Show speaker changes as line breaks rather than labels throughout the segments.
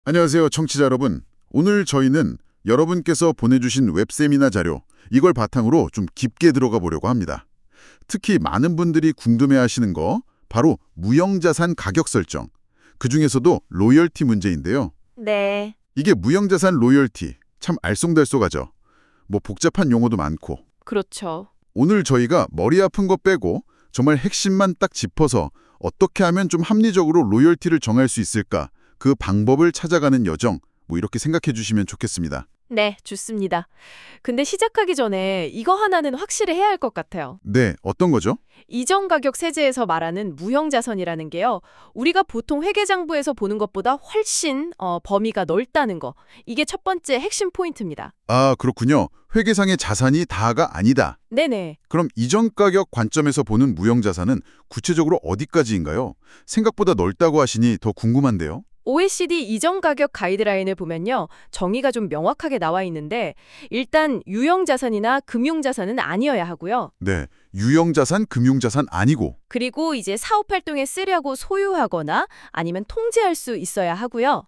안녕하세요, 청취자 여러분. 오늘 저희는 여러분께서 보내주신 웹세미나 자료, 이걸 바탕으로 좀 깊게 들어가 보려고 합니다. 특히 많은 분들이 궁금해하시는 거, 바로 무형자산 가격 설정. 그중에서도 로열티 문제인데요.
네,
이게 무형자산 로열티, 참 알쏭달쏭하죠. 뭐 복잡한 용어도 많고.
그렇죠.
오늘 저희가 머리 아픈 거 빼고 정말 핵심만 딱 짚어서 어떻게 하면 좀 합리적으로 로열티를 정할 수 있을까? 그 방법을 찾아가는 여정, 뭐 이렇게 생각해 주시면 좋겠습니다.
네, 좋습니다. 근데 시작하기 전에 이거 하나는 확실히 해야 할 것 같아요.
네, 어떤 거죠?
이전 가격 세제에서 말하는 무형자산이라는 게요. 우리가 보통 회계장부에서 보는 것보다 훨씬 범위가 넓다는 거. 이게 첫 번째 핵심 포인트입니다.
아, 그렇군요. 회계상의 자산이 다가 아니다.
네네.
그럼 이전 가격 관점에서 보는 무형자산은 구체적으로 어디까지인가요? 생각보다 넓다고 하시니 더 궁금한데요.
OECD 이전 가격 가이드라인을 보면요. 정의가 좀 명확하게 나와 있는데 일단 유형자산이나 금융자산은 아니어야 하고요.
네, 유형자산, 금융자산 아니고.
그리고 이제 사업 활동에 쓰려고 소유하거나 아니면 통제할 수 있어야 하고요.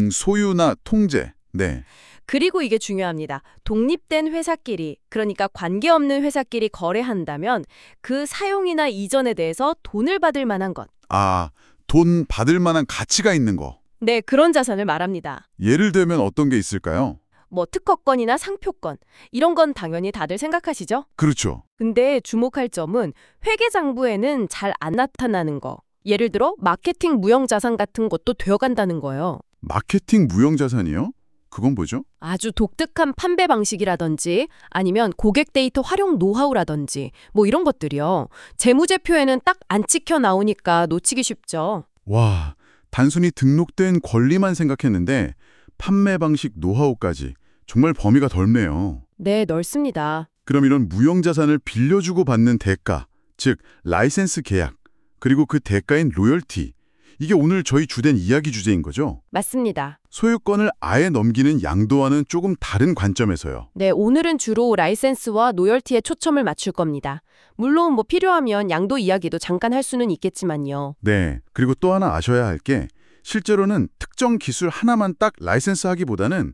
소유나 통제. 네.
그리고 이게 중요합니다. 독립된 회사끼리, 그러니까 관계없는 회사끼리 거래한다면 그 사용이나 이전에 대해서 돈을 받을 만한 것.
아, 돈 받을 만한 가치가 있는 거.
네, 그런 자산을 말합니다.
예를 들면 어떤 게 있을까요?
뭐 특허권이나 상표권, 이런 건 당연히 다들 생각하시죠?
그렇죠.
근데 주목할 점은 회계장부에는 잘 안 나타나는 거. 예를 들어 마케팅 무형자산 같은 것도 되어간다는 거예요.
마케팅 무형자산이요? 그건 뭐죠?
아주 독특한 판매 방식이라든지 아니면 고객 데이터 활용 노하우라든지 뭐 이런 것들이요. 재무제표에는 딱 안 찍혀 나오니까 놓치기 쉽죠.
와, 단순히 등록된 권리만 생각했는데 판매 방식 노하우까지 정말 범위가 넓네요.
네, 넓습니다.
그럼 이런 무형자산을 빌려주고 받는 대가, 즉 라이센스 계약, 그리고 그 대가인 로열티, 이게 오늘 저희 주된 이야기 주제인 거죠?
맞습니다.
소유권을 아예 넘기는 양도와는 조금 다른 관점에서요.
네, 오늘은 주로 라이센스와 노열티에 초점을 맞출 겁니다. 물론 뭐 필요하면 양도 이야기도 잠깐 할 수는 있겠지만요.
네, 그리고 또 하나 아셔야 할 게 실제로는 특정 기술 하나만 딱 라이센스 하기보다는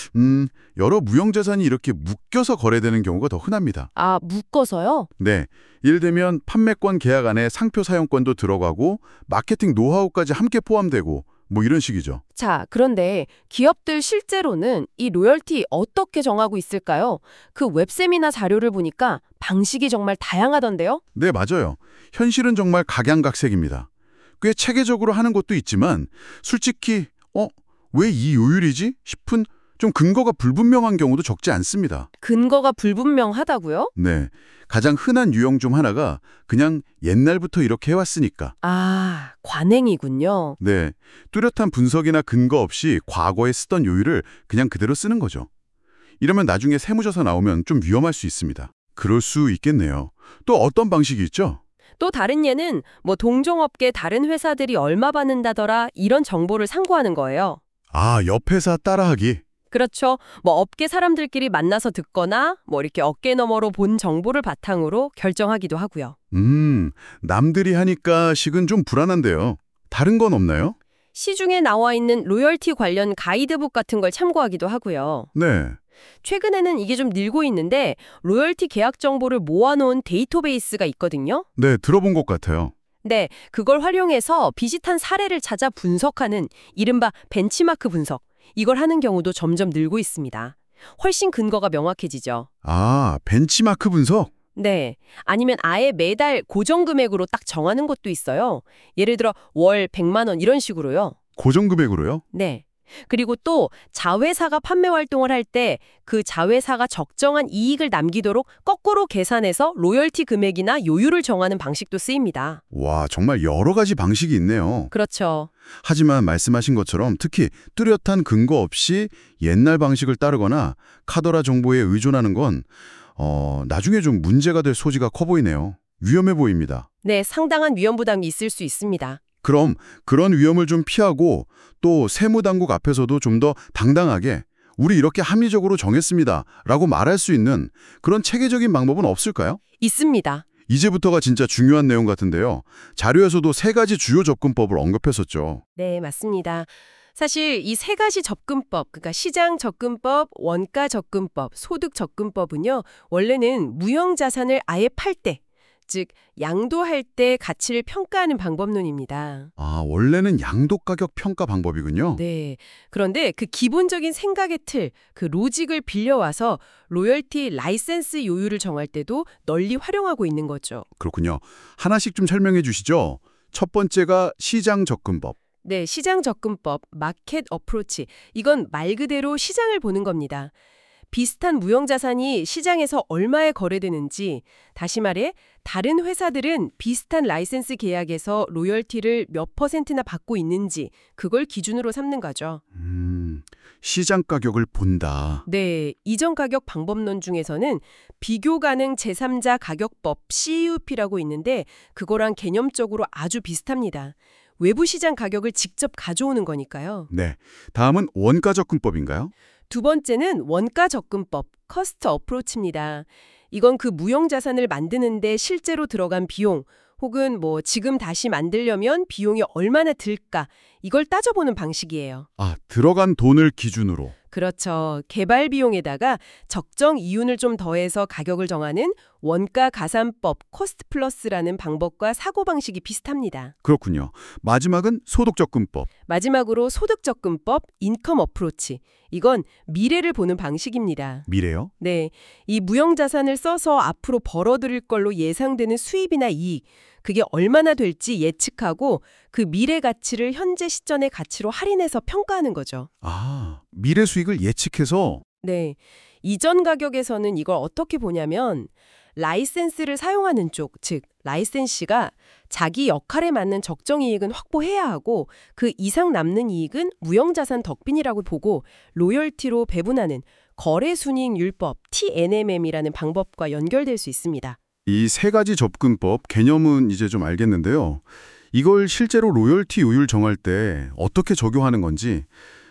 여러 무형자산이 이렇게 묶여서 거래되는 경우가 더 흔합니다.
아, 묶어서요?
네, 예를 들면 판매권 계약 안에 상표 사용권도 들어가고 마케팅 노하우까지 함께 포함되고 뭐 이런 식이죠.
자, 그런데 기업들 실제로는 이 로열티 어떻게 정하고 있을까요? 그 웹세미나 자료를 보니까 방식이 정말 다양하던데요?
네, 맞아요. 현실은 정말 각양각색입니다. 꽤 체계적으로 하는 것도 있지만 솔직히 왜 이 요율이지? 싶은 좀 근거가 불분명한 경우도 적지 않습니다.
근거가 불분명하다고요?
네, 가장 흔한 유형 중 하나가 그냥 옛날부터 이렇게 해왔으니까.
아, 관행이군요.
네, 뚜렷한 분석이나 근거 없이 과거에 쓰던 요율을 그냥 그대로 쓰는 거죠. 이러면 나중에 세무조사 나오면 좀 위험할 수 있습니다. 그럴 수 있겠네요. 또 어떤 방식이 있죠?
또 다른 예는 뭐 동종업계 다른 회사들이 얼마 받는다더라 이런 정보를 상고하는 거예요.
아, 옆 회사 따라하기.
그렇죠. 뭐 업계 사람들끼리 만나서 듣거나 뭐 이렇게 어깨 너머로 본 정보를 바탕으로 결정하기도 하고요.
남들이 하니까 식은 좀 불안한데요. 다른 건 없나요?
시중에 나와 있는 로열티 관련 가이드북 같은 걸 참고하기도 하고요.
네.
최근에는 이게 좀 늘고 있는데 로열티 계약 정보를 모아놓은 데이터베이스가 있거든요.
네, 들어본 것 같아요.
네, 그걸 활용해서 비슷한 사례를 찾아 분석하는 이른바 벤치마크 분석. 이걸 하는 경우도 점점 늘고 있습니다. 훨씬 근거가 명확해지죠.
아, 벤치마크 분석?
네, 아니면 아예 매달 고정 금액으로 딱 정하는 것도 있어요. 예를 들어 월 100만 원 이런 식으로요.
고정 금액으로요?
네. 그리고 또 자회사가 판매 활동을 할 때 그 자회사가 적정한 이익을 남기도록 거꾸로 계산해서 로열티 금액이나 요율을 정하는 방식도 쓰입니다.
와, 정말 여러 가지 방식이 있네요.
그렇죠.
하지만 말씀하신 것처럼 특히 뚜렷한 근거 없이 옛날 방식을 따르거나 카더라 정보에 의존하는 건 나중에 좀 문제가 될 소지가 커 보이네요. 위험해 보입니다.
네, 상당한 위험 부담이 있을 수 있습니다.
그럼 그런 위험을 좀 피하고 또 세무당국 앞에서도 좀 더 당당하게 우리 이렇게 합리적으로 정했습니다 라고 말할 수 있는 그런 체계적인 방법은 없을까요?
있습니다.
이제부터가 진짜 중요한 내용 같은데요. 자료에서도 세 가지 주요 접근법을 언급했었죠.
네, 맞습니다. 사실 이 세 가지 접근법, 그러니까 시장 접근법, 원가 접근법, 소득 접근법은요, 원래는 무형 자산을 아예 팔 때, 즉 양도할 때 가치를 평가하는 방법론입니다.
아, 원래는 양도 가격 평가 방법이군요.
네. 그런데 그 기본적인 생각의 틀, 그 로직을 빌려와서 로열티 라이센스 요율을 정할 때도 널리 활용하고 있는 거죠.
그렇군요. 하나씩 좀 설명해 주시죠. 첫 번째가 시장 접근법.
네, 시장 접근법, 마켓 어프로치. 이건 말 그대로 시장을 보는 겁니다. 비슷한 무형 자산이 시장에서 얼마에 거래되는지, 다시 말해 다른 회사들은 비슷한 라이센스 계약에서 로열티를 몇 %나 받고 있는지 그걸 기준으로 삼는 거죠.
시장 가격을 본다.
네, 이전 가격 방법론 중에서는 비교 가능 제3자 가격법 CUP라고 있는데 그거랑 개념적으로 아주 비슷합니다. 외부 시장 가격을 직접 가져오는 거니까요.
네. 다음은 원가 접근법인가요?
두 번째는 원가 접근법, 커스트 어프로치입니다. 이건 그 무형 자산을 만드는데 실제로 들어간 비용, 혹은 뭐 지금 다시 만들려면 비용이 얼마나 들까, 이걸 따져보는 방식이에요.
아, 들어간 돈을 기준으로.
그렇죠. 개발 비용에다가 적정 이윤을 좀 더해서 가격을 정하는 원가 가산법, 코스트 플러스라는 방법과 사고방식이 비슷합니다.
그렇군요. 마지막은 소득 접근법.
마지막으로 소득 접근법, 인컴 어프로치. 이건 미래를 보는 방식입니다.
미래요?
네, 이 무형 자산을 써서 앞으로 벌어들일 걸로 예상되는 수입이나 이익, 그게 얼마나 될지 예측하고 그 미래 가치를 현재 시점의 가치로 할인해서 평가하는 거죠.
아, 미래 수익을 예측해서.
네, 이전 가격에서는 이걸 어떻게 보냐면 라이센스를 사용하는 쪽, 즉 라이센시가 자기 역할에 맞는 적정 이익은 확보해야 하고 그 이상 남는 이익은 무형자산 덕빈이라고 보고 로열티로 배분하는 거래순이익율법 TNMM이라는 방법과 연결될 수 있습니다.
이 세 가지 접근법 개념은 이제 좀 알겠는데요. 이걸 실제로 로열티 요율 정할 때 어떻게 적용하는 건지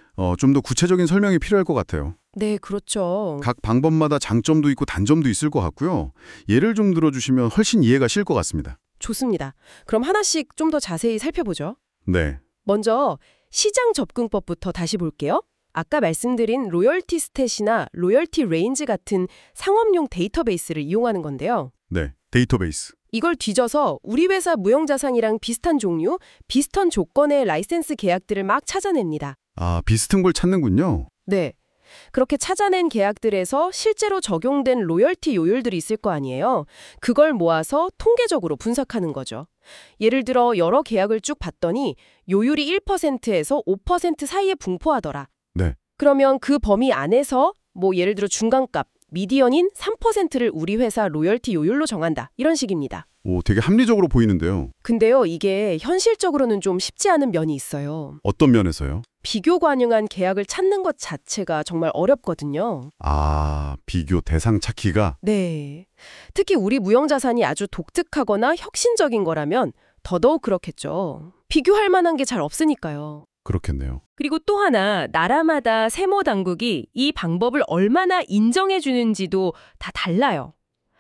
좀 더 구체적인 설명이 필요할 것 같아요.
네, 그렇죠.
각 방법마다 장점도 있고 단점도 있을 것 같고요. 예를 좀 들어주시면 훨씬 이해가 쉬울 것 같습니다.
좋습니다. 그럼 하나씩 좀 더 자세히 살펴보죠.
네.
먼저 시장 접근법부터 다시 볼게요. 아까 말씀드린 로열티 스탯이나 로열티 레인지 같은 상업용 데이터베이스를 이용하는 건데요.
네. 데이터베이스.
이걸 뒤져서 우리 회사 무형자산이랑 비슷한 종류, 비슷한 조건의 라이센스 계약들을 막 찾아냅니다.
아, 비슷한 걸 찾는군요.
네. 그렇게 찾아낸 계약들에서 실제로 적용된 로열티 요율들이 있을 거 아니에요. 그걸 모아서 통계적으로 분석하는 거죠. 예를 들어 여러 계약을 쭉 봤더니 요율이 1%에서 5% 사이에 분포하더라.
네.
그러면 그 범위 안에서 뭐 예를 들어 중간값, 미디언인 3%를 우리 회사 로열티 요율로 정한다. 이런 식입니다.
오, 되게 합리적으로 보이는데요.
근데요, 이게 현실적으로는 좀 쉽지 않은 면이 있어요.
어떤 면에서요?
비교 가능한 계약을 찾는 것 자체가 정말 어렵거든요.
아, 비교 대상 찾기가?
네. 특히 우리 무형자산이 아주 독특하거나 혁신적인 거라면 더더욱 그렇겠죠. 비교할 만한 게 잘 없으니까요.
그렇겠네요.
그리고 또 하나, 나라마다 세무 당국이 이 방법을 얼마나 인정해 주는지도 다 달라요.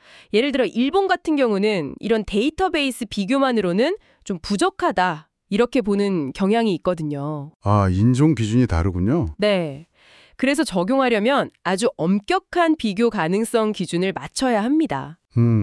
예를 들어 일본 같은 경우는 이런 데이터베이스 비교만으로는 좀 부족하다, 이렇게 보는 경향이 있거든요.
아, 인정 기준이 다르군요.
네. 그래서 적용하려면 아주 엄격한 비교 가능성 기준을 맞춰야 합니다.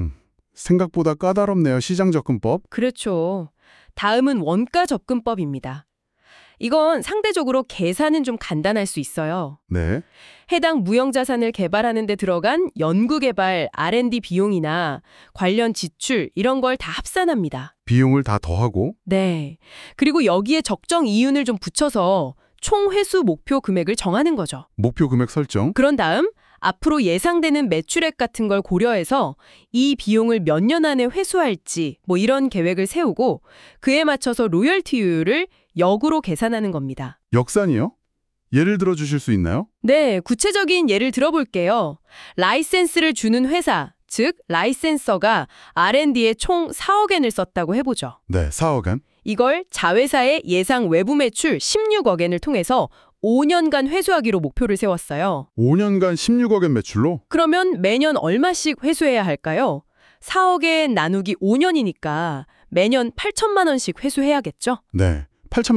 생각보다 까다롭네요. 시장 접근법.
그렇죠. 다음은 원가 접근법입니다. 이건 상대적으로 계산은 좀 간단할 수 있어요.
네.
해당 무형자산을 개발하는 데 들어간 연구개발, R&D 비용이나 관련 지출 이런 걸 다 합산합니다.
비용을 다 더하고.
네. 그리고 여기에 적정 이윤을 좀 붙여서 총 회수 목표 금액을 정하는 거죠.
목표 금액 설정.
그런 다음 앞으로 예상되는 매출액 같은 걸 고려해서 이 비용을 몇 년 안에 회수할지 뭐 이런 계획을 세우고 그에 맞춰서 로열티 요율을 역으로 계산하는 겁니다.
역산이요? 예를 들어 주실 수 있나요?
네, 구체적인 예를 들어볼게요. 라이센스를 주는 회사, 즉 라이센서가 R&D에 총 4억 엔을 썼다고 해보죠.
네, 4억 원.
이걸 자회사의 예상 외부 매출 16억 엔을 통해서 5년간 회수하기로 목표를 세웠어요.
5년간 16억 원 매출로?
그러면 매년 얼마씩 회수해야 할까요? 4억 엔 나누기 5년이니까 매년 8천만 원씩 회수해야겠죠?
네, 8천만 원.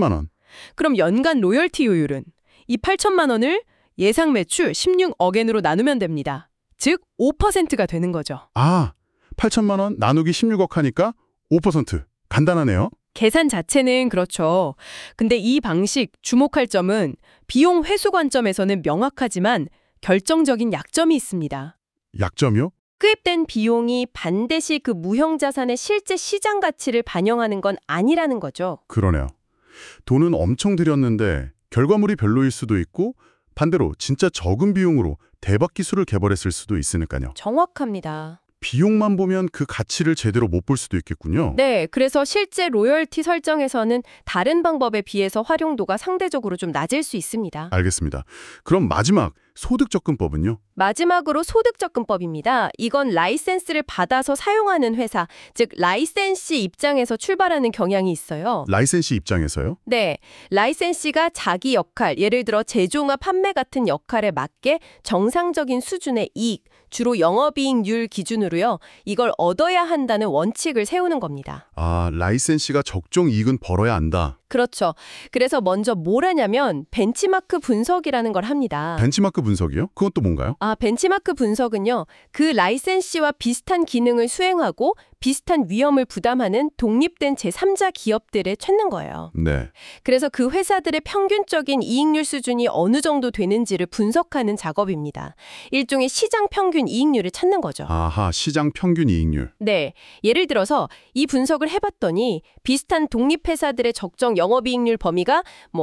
그럼 연간 로열티효율은 이 8천만 원을 예상 매출 16억엔으로 나누면 됩니다. 즉 5%가 되는 거죠.
아, 8천만 원 나누기 16억 하니까 5%. 간단하네요.
계산 자체는 그렇죠. 근데 이 방식 주목할 점은 비용 회수 관점에서는 명확하지만 결정적인 약점이 있습니다.
약점이요?
투입된 비용이 반드시 그 무형자산의 실제 시장 가치를 반영하는 건 아니라는 거죠.
그러네요. 돈은 엄청 들였는데 결과물이 별로일 수도 있고 반대로 진짜 적은 비용으로 대박 기술을 개발했을 수도 있으니까요.
정확합니다.
비용만 보면 그 가치를 제대로 못 볼 수도 있겠군요.
네, 그래서 실제 로열티 설정에서는 다른 방법에 비해서 활용도가 상대적으로 좀 낮을 수 있습니다.
알겠습니다. 그럼 마지막 소득접근법은요?
마지막으로 소득접근법입니다. 이건 라이센스를 받아서 사용하는 회사, 즉 라이센시 입장에서 출발하는 경향이 있어요.
라이센시 입장에서요?
네, 라이센시가 자기 역할, 예를 들어 제조나 판매 같은 역할에 맞게 정상적인 수준의 이익, 주로 영업이익률 기준으로요. 이걸 얻어야 한다는 원칙을 세우는 겁니다.
아, 라이센시가 적정 이익은 벌어야 한다.
그렇죠. 그래서 먼저 뭘 하냐면 벤치마크 분석이라는 걸 합니다.
벤치마크 분석이요? 그건 또 뭔가요?
벤치마크 분석은요. 그 라이센시와 비슷한 기능을 수행하고 비슷한 위험을 부담하는 독립된 제3자 기업들을 찾는 거예요.
네.
그래서 그 회사들의 평균적인 이익률 수준이 어느 정도 되는지를 분석하는 작업입니다. 일종의 시장 평균 이익률을 찾는 거죠.
아하, 시장 평균 이익률.
네. 예를 들어서 이 분석을 해봤더니 비슷한 독립회사들의 적정 영업이익률 범위가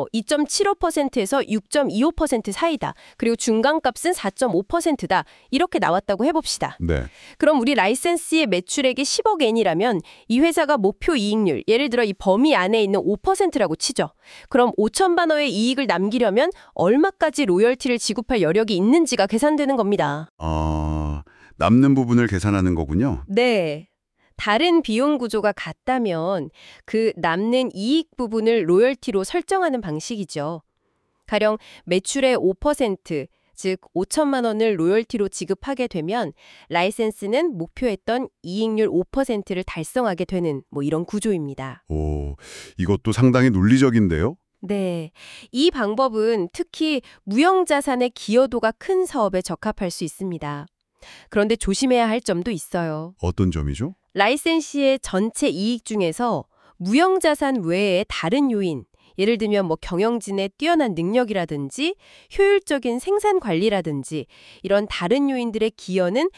2.75%에서 6.25% 사이다. 그리고 중간값은 4.5%다. 이렇게 나왔다고 해봅시다.
네.
그럼 우리 라이센스의 매출액이 10억 엔이라면 이 회사가 목표 이익률, 예를 들어 이 범위 안에 있는 5%라고 치죠. 그럼 5천만 원의 이익을 남기려면 얼마까지 로열티를 지급할 여력이 있는지가 계산되는 겁니다.
남는 부분을 계산하는 거군요.
네. 다른 비용 구조가 같다면 그 남는 이익 부분을 로열티로 설정하는 방식이죠. 가령 매출의 5%, 즉 5천만 원을 로열티로 지급하게 되면 라이센스는 목표했던 이익률 5%를 달성하게 되는 이런 구조입니다.
오, 이것도 상당히 논리적인데요?
네. 이 방법은 특히 무형자산의 기여도가 큰 사업에 적합할 수 있습니다. 그런데 조심해야 할 점도 있어요.
어떤 점이죠?
라이센시의 전체 이익 중에서 무형자산 외에 다른 요인, 예를 들면 경영진의 뛰어난 능력이라든지 효율적인 생산 관리라든지 이런 다른 요인들의 기여는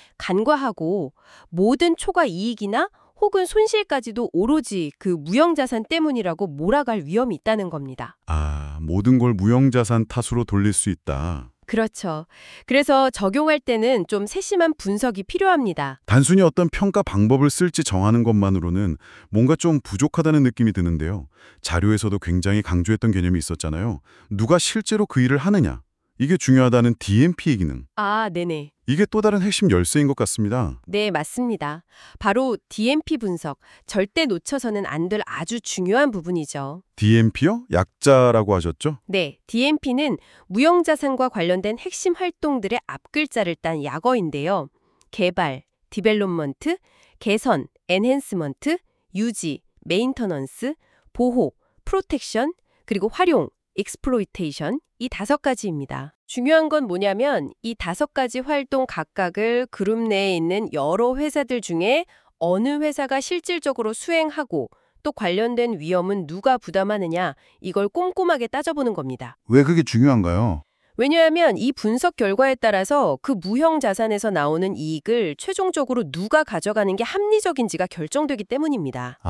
간과하고 모든 초과 이익이나 혹은 손실까지도 오로지 그 무형자산 때문이라고 몰아갈 위험이 있다는 겁니다.
아, 모든 걸 무형자산 탓으로 돌릴 수 있다.
그렇죠. 그래서 적용할 때는 좀 세심한 분석이 필요합니다.
단순히 어떤 평가 방법을 쓸지 정하는 것만으로는 뭔가 좀 부족하다는 느낌이 드는데요. 자료에서도 굉장히 강조했던 개념이 있었잖아요. 누가 실제로 그 일을 하느냐. 이게 중요하다는 DMP의 기능.
네네.
이게 또 다른 핵심 열쇠인 것 같습니다.
네, 맞습니다. 바로 DMP 분석, 절대 놓쳐서는 안 될 아주 중요한 부분이죠.
DMP요? 약자라고 하셨죠?
네, DMP는 무형자산과 관련된 핵심 활동들의 앞글자를 딴 약어인데요. 개발, 디벨롭먼트, 개선, 엔핸스먼트, 유지, 메인터넌스, 보호, 프로텍션, 그리고 활용, 익스플로이테이션 이 5가지입니다. 중요한 건 뭐냐면 이 5가지 활동 각각을 그룹 내에 있는 여러 회사들 중에 어느 회사가 실질적으로 수행하고 또 관련된 위험은 누가 부담하느냐 이걸 꼼꼼하게 따져보는 겁니다.
왜 그게 중요한가요?
왜냐하면 이 분석 결과에 따라서 그 무형 자산에서 나오는 이익을 최종적으로 누가 가져가는 게 합리적인지가 결정되기 때문입니다.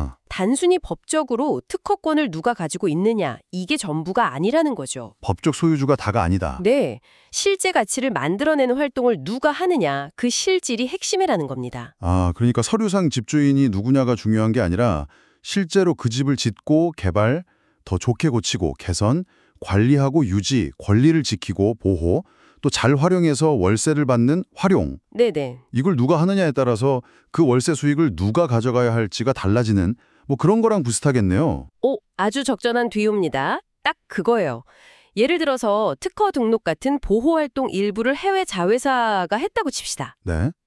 단순히 법적으로 특허권을 누가 가지고 있느냐 이게 전부가 아니라는 거죠.
법적 소유주가 다가 아니다.
네, 실제 가치를 만들어내는 활동을 누가 하느냐 그 실질이 핵심이라는 겁니다.
그러니까 서류상 집주인이 누구냐가 중요한 게 아니라 실제로 그 집을 짓고 개발, 더 좋게 고치고 개선, 관리하고 유지, 권리를 지키고 보호, 또 잘 활용해서 월세를 받는 활용.
네네.
이걸 누가 하느냐에 따라서 그 월세 수익을 누가 가져가야 할지가 달라지는 그런 거랑 비슷하겠네요.
아주 적절한 비유입니다. 딱 그거예요. 예를 들어서 특허 등록 같은 보호활동 일부를 해외 자회사가 했다고 칩시다.
네.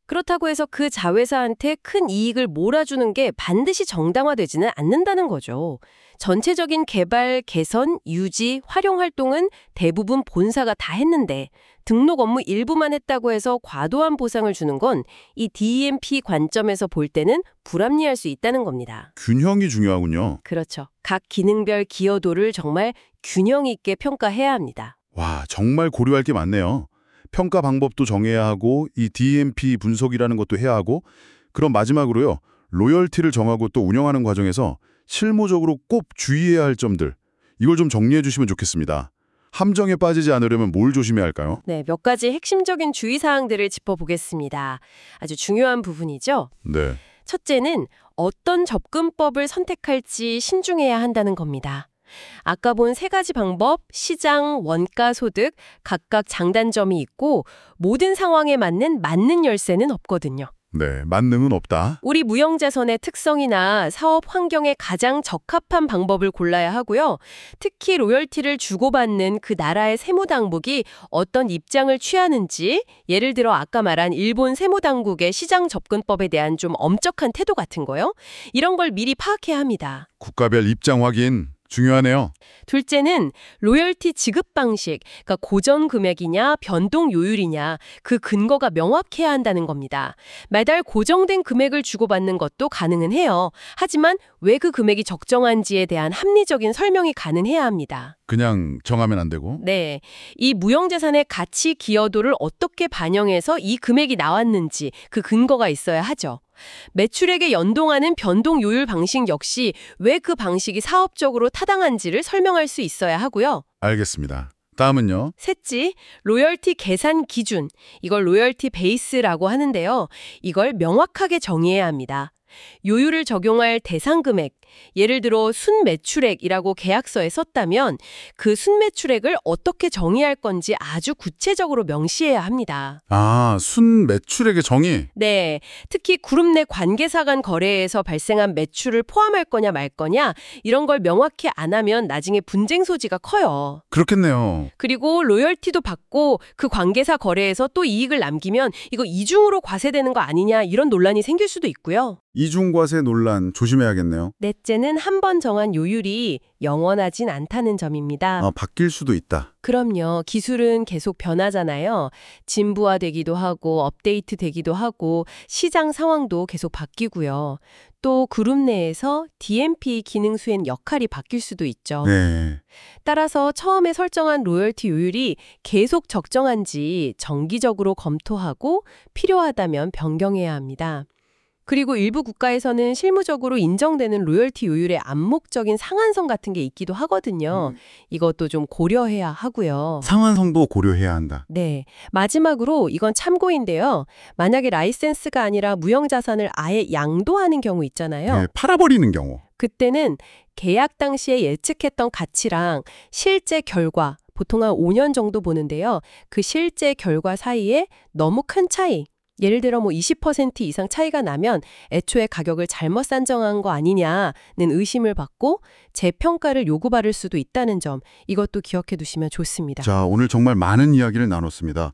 그렇다고 해서 그 자회사한테 큰 이익을 몰아주는 게 반드시 정당화되지는 않는다는 거죠. 전체적인 개발, 개선, 유지, 활용 활동은 대부분 본사가 다 했는데 등록 업무 일부만 했다고 해서 과도한 보상을 주는 건 이 DMP 관점에서 볼 때는 불합리할 수 있다는 겁니다.
균형이 중요하군요.
그렇죠. 각 기능별 기여도를 정말 균형 있게 평가해야 합니다.
와, 정말 고려할 게 많네요. 평가 방법도 정해야 하고 이 DMP 분석이라는 것도 해야 하고 그럼 마지막으로요. 로열티를 정하고 또 운영하는 과정에서 실무적으로 꼭 주의해야 할 점들 이걸 좀 정리해 주시면 좋겠습니다. 함정에 빠지지 않으려면 뭘 조심해야 할까요?
네, 몇 가지 핵심적인 주의사항들을 짚어보겠습니다. 아주 중요한 부분이죠.
네.
첫째는 어떤 접근법을 선택할지 신중해야 한다는 겁니다. 아까 본 세 가지 방법, 시장, 원가, 소득, 각각 장단점이 있고 모든 상황에 맞는 열쇠는 없거든요.
네, 만능은 없다.
우리 무형자산의 특성이나 사업 환경에 가장 적합한 방법을 골라야 하고요. 특히 로열티를 주고받는 그 나라의 세무당국이 어떤 입장을 취하는지, 예를 들어 아까 말한 일본 세무당국의 시장 접근법에 대한 좀 엄격한 태도 같은 거요. 이런 걸 미리 파악해야 합니다.
국가별 입장 확인 중요하네요.
둘째는 로열티 지급 방식, 그러니까 고정 금액이냐 변동 요율이냐 그 근거가 명확해야 한다는 겁니다. 매달 고정된 금액을 주고받는 것도 가능은 해요. 하지만 왜 그 금액이 적정한지에 대한 합리적인 설명이 가능해야 합니다.
그냥 정하면 안 되고.
네, 이 무형자산의 가치 기여도를 어떻게 반영해서 이 금액이 나왔는지 그 근거가 있어야 하죠. 매출액에 연동하는 변동 요율 방식 역시 왜 그 방식이 사업적으로 타당한지를 설명할 수 있어야 하고요.
알겠습니다. 다음은요.
셋째, 로열티 계산 기준. 이걸 로열티 베이스라고 하는데요. 이걸 명확하게 정의해야 합니다. 요율을 적용할 대상 금액, 예를 들어 순매출액이라고 계약서에 썼다면 그 순매출액을 어떻게 정의할 건지 아주 구체적으로 명시해야 합니다.
아, 순 매출액의 정의.
네, 특히 그룹 내 관계사 간 거래에서 발생한 매출을 포함할 거냐 말 거냐 이런 걸 명확히 안 하면 나중에 분쟁 소지가 커요.
그렇겠네요.
그리고 로열티도 받고 그 관계사 거래에서 또 이익을 남기면 이거 이중으로 과세되는 거 아니냐 이런 논란이 생길 수도 있고요.
이중과세 논란 조심해야겠네요.
넷째는 한 번 정한 요율이 영원하진 않다는 점입니다.
바뀔 수도 있다.
그럼요. 기술은 계속 변하잖아요. 진부화되기도 하고 업데이트 되기도 하고 시장 상황도 계속 바뀌고요. 또 그룹 내에서 DMP 기능 수행 역할이 바뀔 수도 있죠.
네.
따라서 처음에 설정한 로열티 요율이 계속 적정한지 정기적으로 검토하고 필요하다면 변경해야 합니다. 그리고 일부 국가에서는 실무적으로 인정되는 로열티 요율의 암묵적인 상한선 같은 게 있기도 하거든요. 이것도 좀 고려해야 하고요.
상한선도 고려해야 한다.
네. 마지막으로 이건 참고인데요. 만약에 라이센스가 아니라 무형자산을 아예 양도하는 경우 있잖아요.
네, 팔아버리는 경우.
그때는 계약 당시에 예측했던 가치랑 실제 결과, 보통 한 5년 정도 보는데요. 그 실제 결과 사이에 너무 큰 차이, 예를 들어 20% 이상 차이가 나면 애초에 가격을 잘못 산정한 거 아니냐는 의심을 받고 재평가를 요구받을 수도 있다는 점, 이것도 기억해 두시면 좋습니다.
자, 오늘 정말 많은 이야기를 나눴습니다.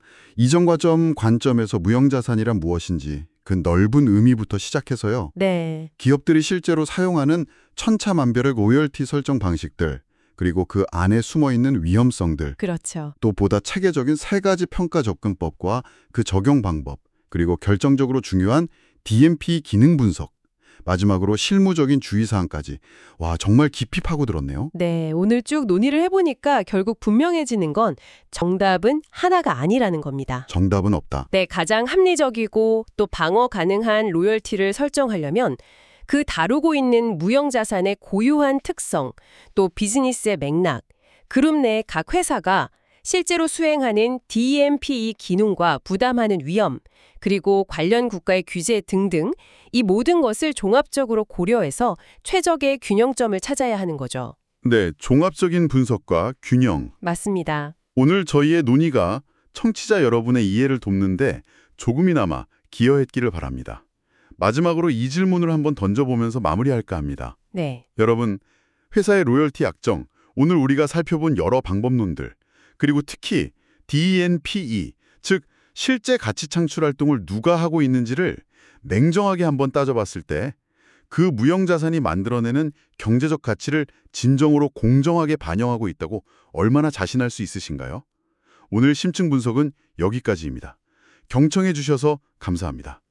이전과점 관점에서 무형자산이란 무엇인지 그 넓은 의미부터 시작해서요.
네.
기업들이 실제로 사용하는 천차만별의 로열티 설정 방식들, 그리고 그 안에 숨어있는 위험성들,
그렇죠.
또 보다 체계적인 세 가지 평가 접근법과 그 적용 방법, 그리고 결정적으로 중요한 DMP 기능 분석, 마지막으로 실무적인 주의사항까지. 와, 정말 깊이 파고들었네요.
네, 오늘 쭉 논의를 해보니까 결국 분명해지는 건 정답은 하나가 아니라는 겁니다.
정답은 없다.
네, 가장 합리적이고 또 방어 가능한 로열티를 설정하려면 그 다루고 있는 무형자산의 고유한 특성, 또 비즈니스의 맥락, 그룹 내 각 회사가 실제로 수행하는 DMPE 기능과 부담하는 위험, 그리고 관련 국가의 규제 등등 이 모든 것을 종합적으로 고려해서 최적의 균형점을 찾아야 하는 거죠.
네, 종합적인 분석과 균형.
맞습니다.
오늘 저희의 논의가 청취자 여러분의 이해를 돕는데 조금이나마 기여했기를 바랍니다. 마지막으로 이 질문을 한번 던져보면서 마무리할까 합니다.
네.
여러분, 회사의 로열티 약정, 오늘 우리가 살펴본 여러 방법론들, 그리고 특히 DNPE, 즉 실제 가치 창출 활동을 누가 하고 있는지를 냉정하게 한번 따져봤을 때 그 무형자산이 만들어내는 경제적 가치를 진정으로 공정하게 반영하고 있다고 얼마나 자신할 수 있으신가요? 오늘 심층 분석은 여기까지입니다. 경청해 주셔서 감사합니다.